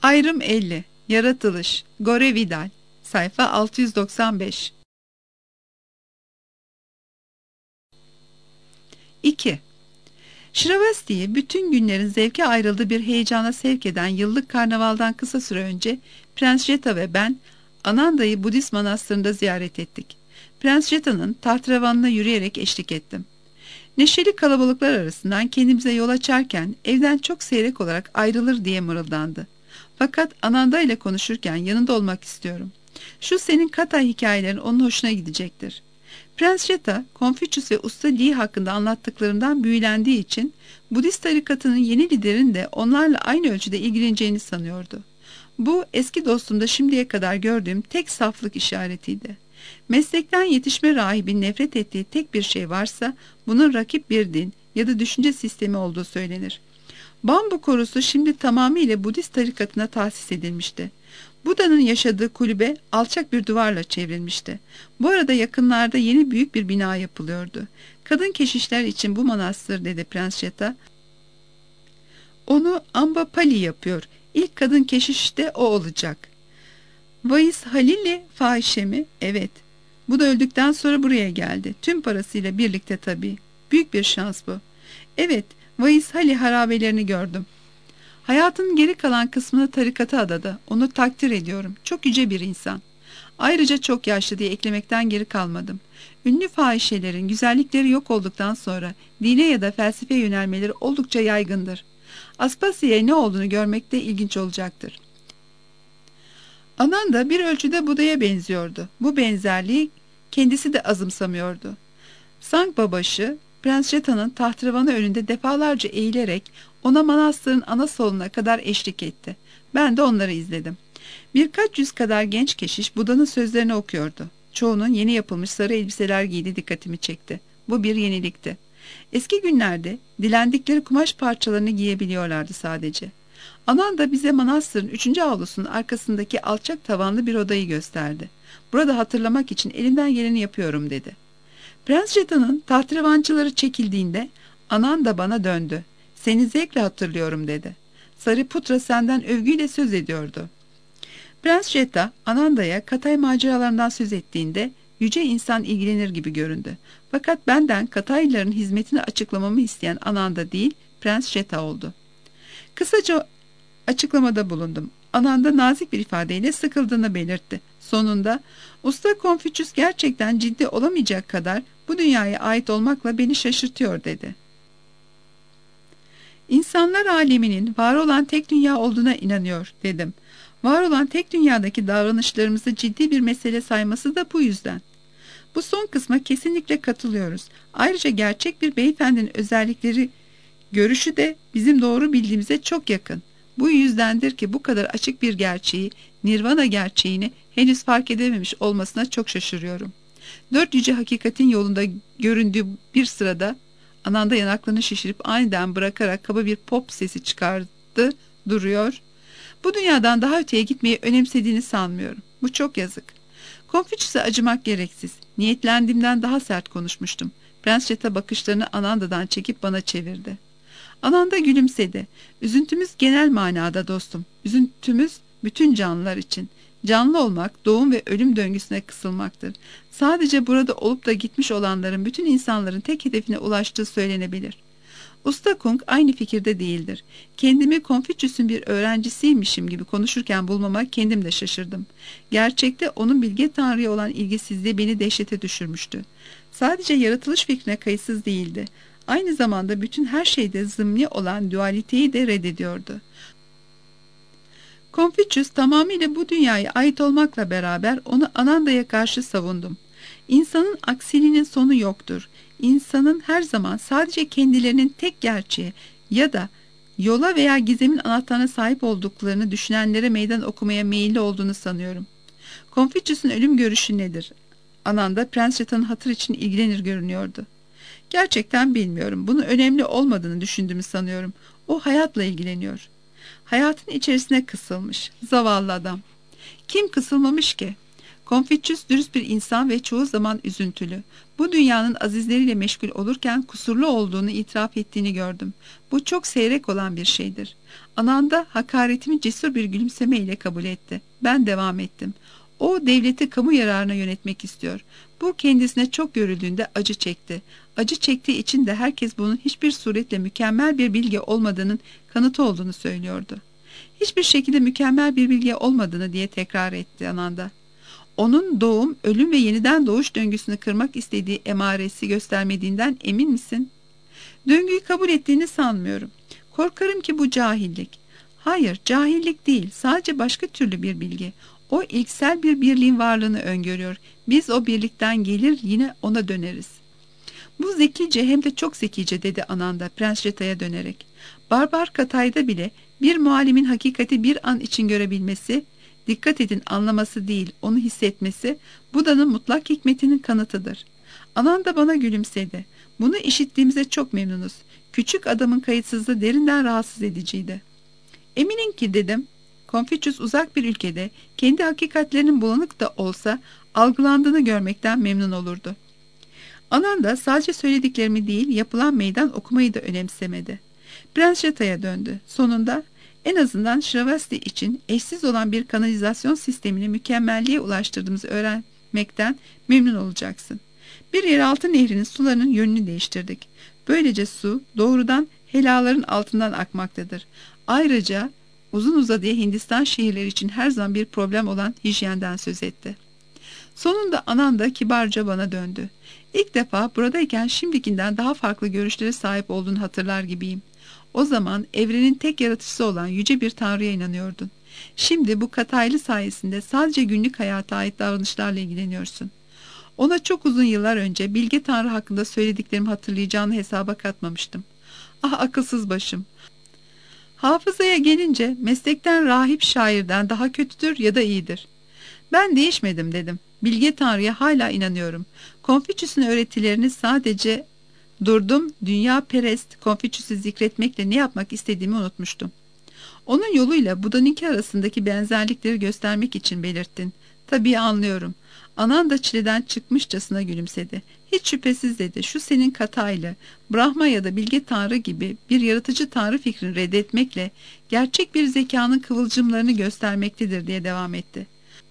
Ayrım 50. Yaratılış. Gore Vidal. Sayfa 695. 2. Shravesti'yi bütün günlerin zevke ayrıldığı bir heyecana sevk eden yıllık karnavaldan kısa süre önce Prens Jeta ve ben Ananda'yı Budist manastırında ziyaret ettik. Prens Jeta'nın tahterevanına yürüyerek eşlik ettim. Neşeli kalabalıklar arasından kendimize yol açarken evden çok seyrek olarak ayrılır diye mırıldandı. Fakat Ananda ile konuşurken yanında olmak istiyorum. Şu senin Katay hikayelerin onun hoşuna gidecektir. Prens Jeta, Confucius ve Usta Lee hakkında anlattıklarından büyülendiği için Budist tarikatının yeni liderin de onlarla aynı ölçüde ilgileneceğini sanıyordu. Bu eski dostumda şimdiye kadar gördüğüm tek saflık işaretiydi. Meslekten yetişme rahibin nefret ettiği tek bir şey varsa bunun rakip bir din ya da düşünce sistemi olduğu söylenir. Bambu korusu şimdi tamamıyla Budist tarikatına tahsis edilmişti. Buda'nın yaşadığı kulübe alçak bir duvarla çevrilmişti. Bu arada yakınlarda yeni büyük bir bina yapılıyordu. Kadın keşişler için bu manastır, dedi Prens Jeta. Onu Ambapali yapıyor. İlk kadın keşiş de o olacak. Vaiz Halili fahişe mi? Evet. Bu da öldükten sonra buraya geldi. Tüm parasıyla birlikte tabii. Büyük bir şans bu. Evet, Vaiz Hali harabelerini gördüm. Hayatının geri kalan kısmını tarikata adadı. Onu takdir ediyorum. Çok yüce bir insan. Ayrıca çok yaşlı diye eklemekten geri kalmadım. Ünlü fahişelerin güzellikleri yok olduktan sonra dine ya da felsefe yönelmeleri oldukça yaygındır. Aspasya'ya ne olduğunu görmek de ilginç olacaktır. Ananda bir ölçüde Buda'ya benziyordu. Bu benzerliği kendisi de azımsamıyordu. Sang babaşı, Prens Jeta'nın tahterevanı önünde defalarca eğilerek ona manastırın ana salonuna kadar eşlik etti. Ben de onları izledim. Birkaç yüz kadar genç keşiş Buda'nın sözlerini okuyordu. Çoğunun yeni yapılmış sarı elbiseler giydiği dikkatimi çekti. Bu bir yenilikti. Eski günlerde dilendikleri kumaş parçalarını giyebiliyorlardı sadece. Ananda bize manastırın 3. avlusunun arkasındaki alçak tavanlı bir odayı gösterdi. Burada hatırlamak için elimden geleni yapıyorum, dedi. Prens Jeta'nın tahterevancıları çekildiğinde Ananda bana döndü. Seni zevkle hatırlıyorum, dedi. Sariputra senden övgüyle söz ediyordu. Prens Jeta Ananda'ya Katay maceralarından söz ettiğinde yüce insan ilgilenir gibi göründü. Fakat benden Kataylıların hizmetini açıklamamı isteyen Ananda değil, Prens Jeta oldu. Kısaca açıklamada bulundum. Ananda nazik bir ifadeyle sıkıldığını belirtti. Sonunda, Usta Confucius gerçekten ciddi olamayacak kadar bu dünyaya ait olmakla beni şaşırtıyor, dedi. İnsanlar aleminin var olan tek dünya olduğuna inanıyor, dedim. Var olan tek dünyadaki davranışlarımızı ciddi bir mesele sayması da bu yüzden. Bu son kısma kesinlikle katılıyoruz. Ayrıca gerçek bir beyefendinin özellikleri görüşü de bizim doğru bildiğimize çok yakın. Bu yüzdendir ki bu kadar açık bir gerçeği, Nirvana gerçeğini henüz fark edememiş olmasına çok şaşırıyorum. 4 yüce hakikatin yolunda göründüğü bir sırada Ananda yanaklarını şişirip aniden bırakarak kaba bir pop sesi çıkardı, duruyor. Bu dünyadan daha öteye gitmeyi önemsediğini sanmıyorum. Bu çok yazık. Confucius'a acımak gereksiz. Niyetlendiğimden daha sert konuşmuştum. Prens Jeta bakışlarını Ananda'dan çekip bana çevirdi. Ananda gülümsedi. Üzüntümüz genel manada dostum. Üzüntümüz bütün canlılar için. Canlı olmak, doğum ve ölüm döngüsüne kısılmaktır. Sadece burada olup da gitmiş olanların bütün insanların tek hedefine ulaştığı söylenebilir. Usta Kung aynı fikirde değildir. Kendimi Confucius'un bir öğrencisiymişim gibi konuşurken bulmama kendim de şaşırdım. Gerçekte onun bilge tanrıya olan ilgisizliği beni dehşete düşürmüştü. Sadece yaratılış fikrine kayıtsız değildi. Aynı zamanda bütün her şeyde zımni olan dualiteyi de reddediyordu. Confucius tamamıyla bu dünyaya ait olmakla beraber onu Ananda'ya karşı savundum. İnsanın aksiliğinin sonu yoktur. İnsanın her zaman sadece kendilerinin tek gerçeği ya da yola veya gizemin anahtarına sahip olduklarını düşünenlere meydan okumaya meyilli olduğunu sanıyorum. Confucius'un ölüm görüşü nedir? Ananda Prens Jeta'nın hatır için ilgilenir görünüyordu. Gerçekten bilmiyorum. Bunun önemli olmadığını düşündüğümü sanıyorum. O hayatla ilgileniyor. Hayatın içerisine kısılmış. Zavallı adam. Kim kısılmamış ki? Konfüçyüs dürüst bir insan ve çoğu zaman üzüntülü. Bu dünyanın azizleriyle meşgul olurken kusurlu olduğunu itiraf ettiğini gördüm. Bu çok seyrek olan bir şeydir. Ananda hakaretimi cesur bir gülümsemeyle kabul etti. Ben devam ettim. O devleti kamu yararına yönetmek istiyor. Bu kendisine çok görüldüğünde acı çekti. Acı çektiği için de herkes bunun hiçbir suretle mükemmel bir bilge olmadığının kanıtı olduğunu söylüyordu. Hiçbir şekilde mükemmel bir bilge olmadığını diye tekrar etti Ananda. Onun doğum, ölüm ve yeniden doğuş döngüsünü kırmak istediği emaresi göstermediğinden emin misin? Döngüyü kabul ettiğini sanmıyorum. Korkarım ki bu cahillik. Hayır, cahillik değil, sadece başka türlü bir bilgi. O ilksel bir birliğin varlığını öngörüyor. Biz o birlikten gelir yine ona döneriz. Bu zekice hem de çok zekice dedi Ananda Prens Jeta'ya dönerek. Barbar Katay'da bile bir muallimin hakikati bir an için görebilmesi, dikkat edin anlaması değil onu hissetmesi, Buda'nın mutlak hikmetinin kanıtıdır. Ananda bana gülümsedi. Bunu işittiğimize çok memnunuz. Küçük adamın kayıtsızlığı derinden rahatsız ediciydi. Eminim ki dedim. Konfüçyüs uzak bir ülkede kendi hakikatlerinin bulanık da olsa algılandığını görmekten memnun olurdu. Ananda sadece söylediklerimi değil yapılan meydan okumayı da önemsemedi. Prens Jeta'ya döndü. Sonunda en azından Shravasti için eşsiz olan bir kanalizasyon sistemini mükemmelliğe ulaştırdığımızı öğrenmekten memnun olacaksın. Bir yeraltı nehrinin sularının yönünü değiştirdik. Böylece su doğrudan helaların altından akmaktadır. Ayrıca uzun uzadıya Hindistan şehirleri için her zaman bir problem olan hijyenden söz etti. Sonunda Ananda kibarca bana döndü. İlk defa buradayken şimdikinden daha farklı görüşlere sahip olduğunu hatırlar gibiyim. O zaman evrenin tek yaratıcısı olan yüce bir tanrıya inanıyordun. Şimdi bu Kataylı sayesinde sadece günlük hayata ait davranışlarla ilgileniyorsun. Ona çok uzun yıllar önce bilge tanrı hakkında söylediklerimi hatırlayacağını hesaba katmamıştım. Ah akılsız başım. Hafızaya gelince meslekten rahip şairden daha kötüdür ya da iyidir. Ben değişmedim dedim. Bilge Tanrı'ya hala inanıyorum. Konfüçyüs'ün öğretilerini sadece durdum, dünya perest Konfüçyüs'ü zikretmekle ne yapmak istediğimi unutmuştum. Onun yoluyla Buda'nınki arasındaki benzerlikleri göstermek için belirttin. Tabii anlıyorum. Ananda çileden çıkmışçasına gülümsedi. Hiç şüphesiz dedi, şu senin Kataylı, Brahma ya da Bilge Tanrı gibi bir yaratıcı Tanrı fikrini reddetmekle gerçek bir zekanın kıvılcımlarını göstermektedir diye devam etti.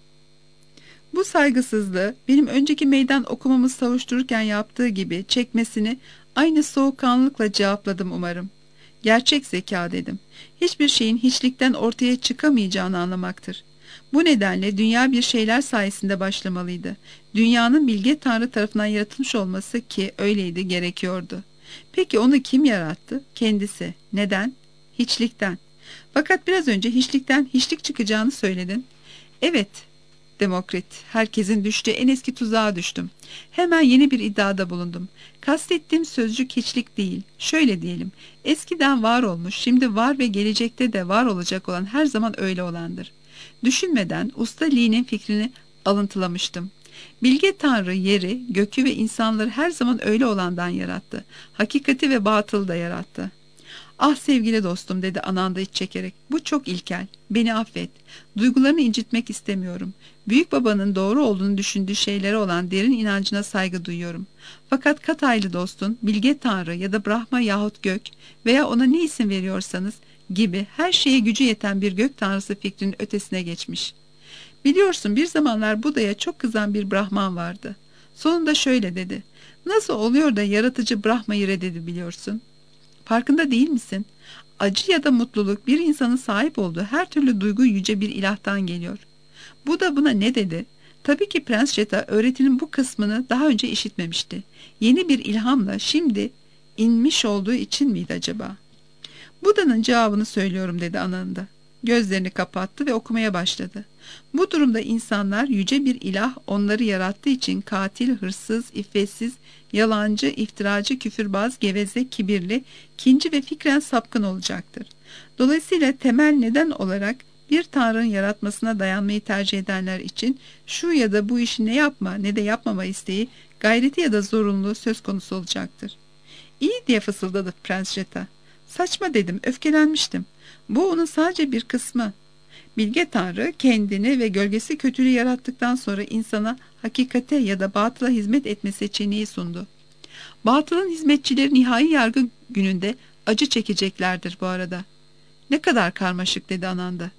Bu saygısızlığı benim önceki meydan okumamı savuştururken yaptığı gibi çekmesini aynı soğukkanlılıkla cevapladım umarım. Gerçek zeka dedim. Hiçbir şeyin hiçlikten ortaya çıkamayacağını anlamaktır. Bu nedenle dünya bir şeyler sayesinde başlamalıydı. Dünyanın bilge Tanrı tarafından yaratılmış olması ki öyleydi gerekiyordu. Peki onu kim yarattı? Kendisi. Neden? Hiçlikten. Fakat biraz önce hiçlikten hiçlik çıkacağını söyledin. Evet. Demokrit, herkesin düştüğü en eski tuzağa düştüm. Hemen yeni bir iddiada bulundum. Kastettiğim sözcük hiçlik değil. Şöyle diyelim, eskiden var olmuş, şimdi var ve gelecekte de var olacak olan her zaman öyle olandır. Düşünmeden Usta Lee'nin fikrini alıntılamıştım. Bilge Tanrı yeri, gökü ve insanları her zaman öyle olandan yarattı. Hakikati ve batılı da yarattı. Ah sevgili dostum dedi Ananda iç çekerek. Bu çok ilkel. Beni affet. Duygularını incitmek istemiyorum. Büyük babanın doğru olduğunu düşündüğü şeylere olan derin inancına saygı duyuyorum. Fakat Kataylı dostun, Bilge Tanrı ya da Brahma yahut Gök veya ona ne isim veriyorsanız gibi her şeye gücü yeten bir gök tanrısı fikrinin ötesine geçmiş. Biliyorsun bir zamanlar Buda'ya çok kızan bir Brahman vardı. Sonunda şöyle dedi. Nasıl oluyor da yaratıcı Brahma'yı reddedebiliyorsun? Farkında değil misin? Acı ya da mutluluk bir insanın sahip olduğu her türlü duygu yüce bir ilahtan geliyor. Buda buna ne dedi? Tabii ki Prens Jeta öğretinin bu kısmını daha önce işitmemişti. Yeni bir ilhamla şimdi inmiş olduğu için miydi acaba? Buda'nın cevabını söylüyorum dedi Ananda. Gözlerini kapattı ve okumaya başladı. Bu durumda insanlar yüce bir ilah onları yarattığı için katil, hırsız, iffetsiz, yalancı, iftiracı, küfürbaz, geveze, kibirli, kinci ve fikren sapkın olacaktır. Dolayısıyla temel neden olarak bir tanrının yaratmasına dayanmayı tercih edenler için şu ya da bu işi ne yapma ne de yapmama isteği, gayreti ya da zorunluluğu söz konusu olacaktır. İyi diye fısıldadı Prens Jeta. Saçma dedim, öfkelenmiştim. Bu onun sadece bir kısmı. Bilge Tanrı kendini ve gölgesi kötülüğü yarattıktan sonra insana hakikate ya da batıla hizmet etme seçeneği sundu. Batılın hizmetçileri nihai yargı gününde acı çekeceklerdir bu arada. Ne kadar karmaşık, dedi Ananda.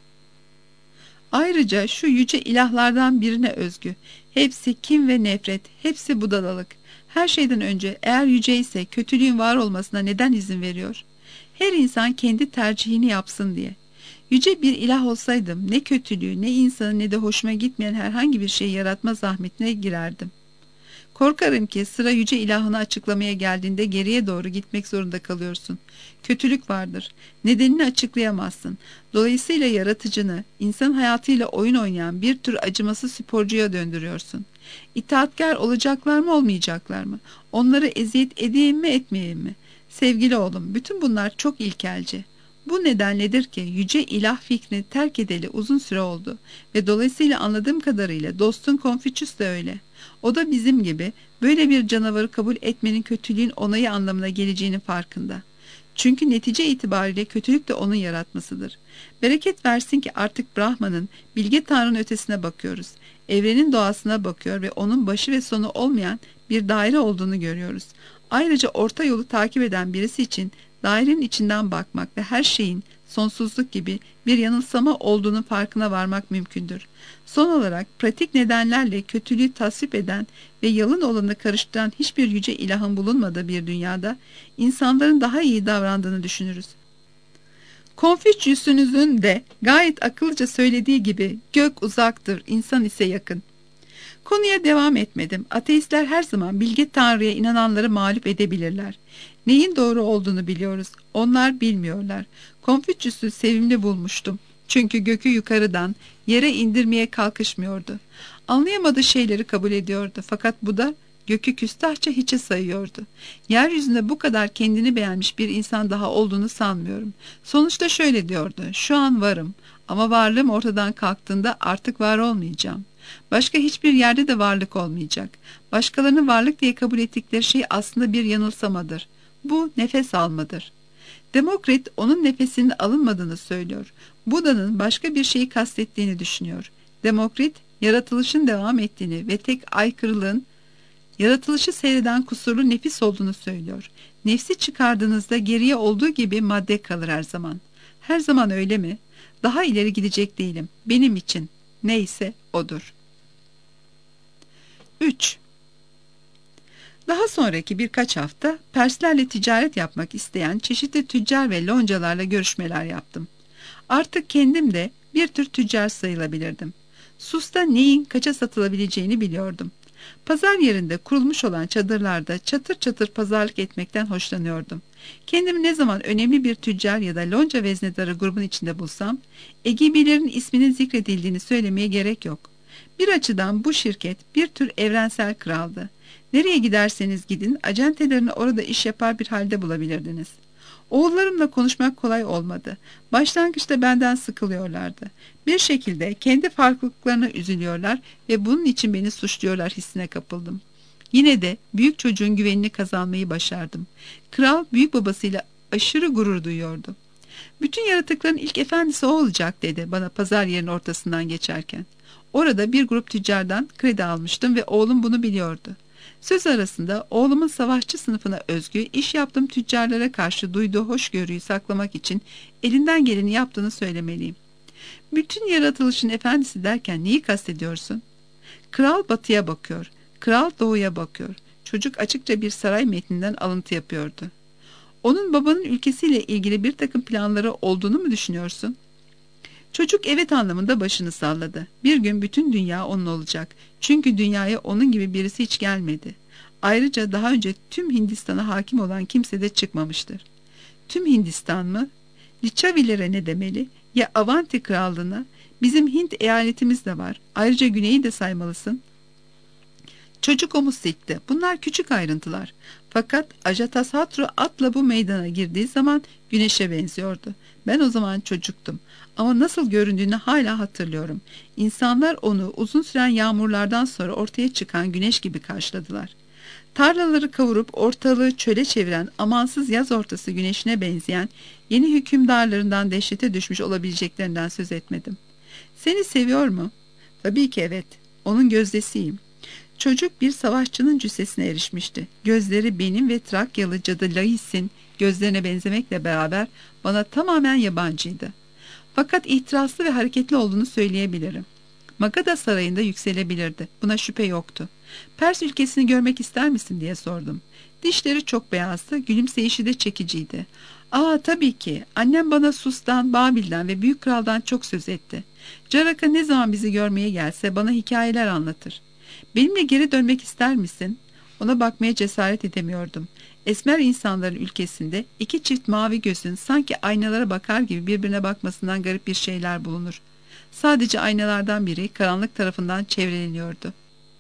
Ayrıca şu yüce ilahlardan birine özgü. Hepsi kin ve nefret, hepsi budalalık. Her şeyden önce eğer yüce ise kötülüğün var olmasına neden izin veriyor? Her insan kendi tercihini yapsın diye. Yüce bir ilah olsaydım ne kötülüğü, ne insanı, ne de hoşuma gitmeyen herhangi bir şeyi yaratma zahmetine girerdim. Korkarım ki sıra yüce ilahını açıklamaya geldiğinde geriye doğru gitmek zorunda kalıyorsun. Kötülük vardır. Nedenini açıklayamazsın. Dolayısıyla yaratıcını, insan hayatıyla oyun oynayan bir tür acımasız sporcuya döndürüyorsun. İtaatkar olacaklar mı, olmayacaklar mı? Onları eziyet edeyim mi, etmeyeyim mi? Sevgili oğlum, bütün bunlar çok ilkelce. Bu nedenledir ki yüce ilah fikrini terk edeli uzun süre oldu ve dolayısıyla anladığım kadarıyla dostun Konfüçyüs de öyle. O da bizim gibi böyle bir canavarı kabul etmenin kötülüğün onayı anlamına geleceğinin farkında. Çünkü netice itibariyle kötülük de onun yaratmasıdır. Bereket versin ki artık Brahman'ın, bilge Tanrı'nın ötesine bakıyoruz. Evrenin doğasına bakıyor ve onun başı ve sonu olmayan bir daire olduğunu görüyoruz. Ayrıca orta yolu takip eden birisi için dairenin içinden bakmak ve her şeyin sonsuzluk gibi bir yanılsama olduğunun farkına varmak mümkündür. Son olarak pratik nedenlerle kötülüğü tasvip eden ve yalın olanı karıştıran hiçbir yüce ilahın bulunmadığı bir dünyada insanların daha iyi davrandığını düşünürüz. Konfüçyüs'ünüzün de gayet akıllıca söylediği gibi gök uzaktır, insan ise yakın. Konuya devam etmedim. Ateistler her zaman bilge Tanrı'ya inananları mağlup edebilirler. Neyin doğru olduğunu biliyoruz. Onlar bilmiyorlar. Konfüçyüs'ü sevimli bulmuştum. Çünkü gökü yukarıdan yere indirmeye kalkışmıyordu. Anlayamadığı şeyleri kabul ediyordu. Fakat bu da gökü küstahça hiçe sayıyordu. Yeryüzünde bu kadar kendini beğenmiş bir insan daha olduğunu sanmıyorum. Sonuçta şöyle diyordu: şu an varım ama varlığım ortadan kalktığında artık var olmayacağım. Başka hiçbir yerde de varlık olmayacak. Başkalarının varlık diye kabul ettikleri şey aslında bir yanılsamadır. Bu nefes almadır. Demokrit onun nefesinin alınmadığını söylüyor. Buda'nın başka bir şeyi kastettiğini düşünüyor. Demokrit, yaratılışın devam ettiğini ve tek aykırılığın yaratılışı seyreden kusurlu nefis olduğunu söylüyor. Nefsi çıkardığınızda geriye olduğu gibi madde kalır her zaman. Her zaman öyle mi? Daha ileri gidecek değilim. Benim için neyse odur. 3. Daha sonraki birkaç hafta Perslerle ticaret yapmak isteyen çeşitli tüccar ve loncalarla görüşmeler yaptım. Artık kendim de bir tür tüccar sayılabilirdim. Sus'ta neyin kaça satılabileceğini biliyordum. Pazar yerinde kurulmuş olan çadırlarda çatır çatır pazarlık etmekten hoşlanıyordum. Kendimi ne zaman önemli bir tüccar ya da lonca veznedarı grubun içinde bulsam, egibilerin isminin zikredildiğini söylemeye gerek yok. Bir açıdan bu şirket bir tür evrensel kraldı. Nereye giderseniz gidin, acentelerini orada iş yapar bir halde bulabilirdiniz. Oğullarımla konuşmak kolay olmadı. Başlangıçta benden sıkılıyorlardı. Bir şekilde kendi farklılıklarına üzülüyorlar ve bunun için beni suçluyorlar hissine kapıldım. Yine de büyük çocuğun güvenini kazanmayı başardım. Kral büyük babasıyla aşırı gurur duyuyordu. Bütün yaratıkların ilk efendisi o olacak, dedi bana pazar yerinin ortasından geçerken. Orada bir grup tüccardan kredi almıştım ve oğlum bunu biliyordu. Söz arasında oğlumun savaşçı sınıfına özgü iş yaptığım tüccarlara karşı duyduğu hoşgörüyü saklamak için elinden geleni yaptığını söylemeliyim. Bütün yaratılışın efendisi derken neyi kastediyorsun? Kral batıya bakıyor, kral doğuya bakıyor. Çocuk açıkça bir saray metninden alıntı yapıyordu. Onun babanın ülkesiyle ilgili bir takım planları olduğunu mu düşünüyorsun? Çocuk evet anlamında başını salladı. Bir gün bütün dünya onun olacak. Çünkü dünyaya onun gibi birisi hiç gelmedi. Ayrıca daha önce tüm Hindistan'a hakim olan kimse de çıkmamıştır. Tüm Hindistan mı? Liçavilere ne demeli? Ya Avanti krallığına? Bizim Hint eyaletimiz de var. Ayrıca güneyi de saymalısın. Çocuk omuz silkti. Bunlar küçük ayrıntılar. Fakat Ajatasatru atla bu meydana girdiği zaman güneşe benziyordu. Ben o zaman çocuktum. Ama nasıl göründüğünü hala hatırlıyorum. İnsanlar onu uzun süren yağmurlardan sonra ortaya çıkan güneş gibi karşıladılar. Tarlaları kavurup ortalığı çöle çeviren amansız yaz ortası güneşine benzeyen Yeni hükümdarlarından dehşete düşmüş olabileceklerinden söz etmedim. Seni seviyor mu? Tabii ki evet. Onun gözdesiyim. Çocuk bir savaşçının cüssesine erişmişti. Gözleri benim ve Trakyalı cadı Lais'in gözlerine benzemekle beraber bana tamamen yabancıydı. Fakat ihtiraslı ve hareketli olduğunu söyleyebilirim. Magada sarayında yükselebilirdi. Buna şüphe yoktu. Pers ülkesini görmek ister misin diye sordum. Dişleri çok beyazdı, gülümseyişi de çekiciydi. Aa, tabii ki. Annem bana Sus'tan, Babil'den ve Büyük Kral'dan çok söz etti. Caraka ne zaman bizi görmeye gelse bana hikayeler anlatır. Benimle geri dönmek ister misin? Ona bakmaya cesaret edemiyordum. Esmer insanların ülkesinde iki çift mavi gözün sanki aynalara bakar gibi birbirine bakmasından garip bir şeyler bulunur. Sadece aynalardan biri karanlık tarafından çevreleniyordu.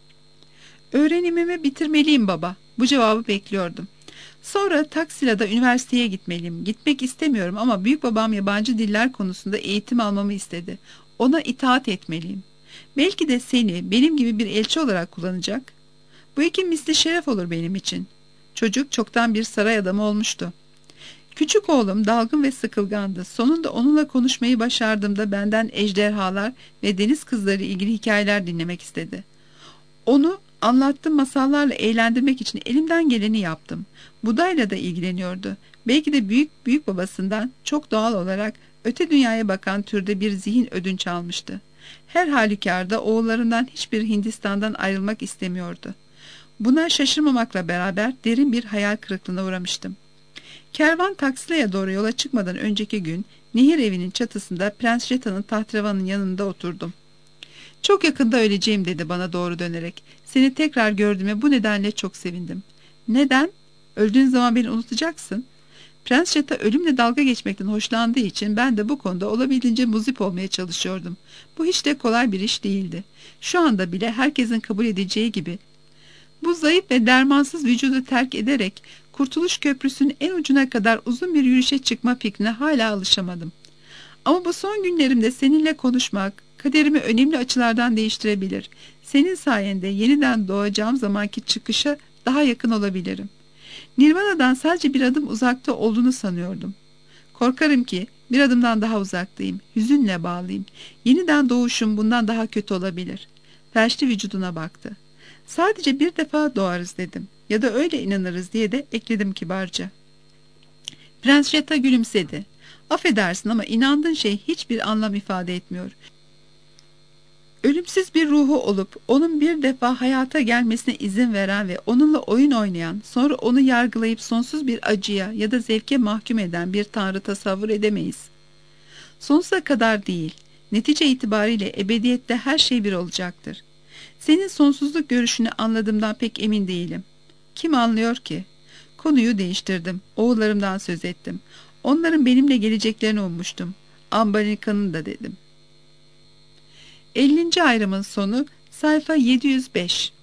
Öğrenimimi bitirmeliyim baba. Bu cevabı bekliyordum. Sonra Taksila'da üniversiteye gitmeliyim. Gitmek istemiyorum ama büyükbabam yabancı diller konusunda eğitim almamı istedi. Ona itaat etmeliyim. Belki de seni benim gibi bir elçi olarak kullanacak. Bu iki misli şeref olur benim için. Çocuk çoktan bir saray adamı olmuştu. Küçük oğlum dalgın ve sıkılgandı. Sonunda onunla konuşmayı başardığımda benden ejderhalar ve deniz kızları ilgili hikayeler dinlemek istedi. Onu anlattığım masallarla eğlendirmek için elimden geleni yaptım. Budayla da ilgileniyordu. Belki de büyük babasından çok doğal olarak öte dünyaya bakan türde bir zihin ödünç almıştı. Her halükarda oğullarından hiçbir Hindistan'dan ayrılmak istemiyordu. Buna şaşırmamakla beraber derin bir hayal kırıklığına uğramıştım. Kervan Taksila'ya doğru yola çıkmadan önceki gün nehir evinin çatısında Prens Jeta'nın tahtrevanın yanında oturdum. Çok yakında öleceğim dedi bana doğru dönerek. Seni tekrar gördüğüme bu nedenle çok sevindim. Neden? Öldüğün zaman beni unutacaksın. Prens Jeta ölümle dalga geçmekten hoşlandığı için ben de bu konuda olabildiğince muzip olmaya çalışıyordum. Bu hiç de kolay bir iş değildi. Şu anda bile herkesin kabul edeceği gibi. Bu zayıf ve dermansız vücudu terk ederek Kurtuluş Köprüsü'nün en ucuna kadar uzun bir yürüyüşe çıkma fikrine hala alışamadım. Ama bu son günlerimde seninle konuşmak kaderimi önemli açılardan değiştirebilir. Senin sayende yeniden doğacağım zamanki çıkışa daha yakın olabilirim. Nirvana'dan sadece bir adım uzakta olduğunu sanıyordum. Korkarım ki bir adımdan daha uzaktayım. Hüzünle bağlıyım. Yeniden doğuşum bundan daha kötü olabilir. Felçli vücuduna baktı. Sadece bir defa doğarız dedim. Ya da öyle inanırız diye de ekledim kibarca. Prens Jeta gülümsedi. Affedersin ama inandığın şey hiçbir anlam ifade etmiyor. Ölümsüz bir ruhu olup onun bir defa hayata gelmesine izin veren ve onunla oyun oynayan, sonra onu yargılayıp sonsuz bir acıya ya da zevke mahkum eden bir tanrı tasavvur edemeyiz. Sonsuza kadar değil, netice itibariyle ebediyette her şey bir olacaktır. Senin sonsuzluk görüşünü anladığımdan pek emin değilim. Kim anlıyor ki? Konuyu değiştirdim. Oğullarımdan söz ettim. Onların benimle geleceklerini ummuştum. Ambalika'nın da dedim. 50. ayrımın sonu sayfa 705.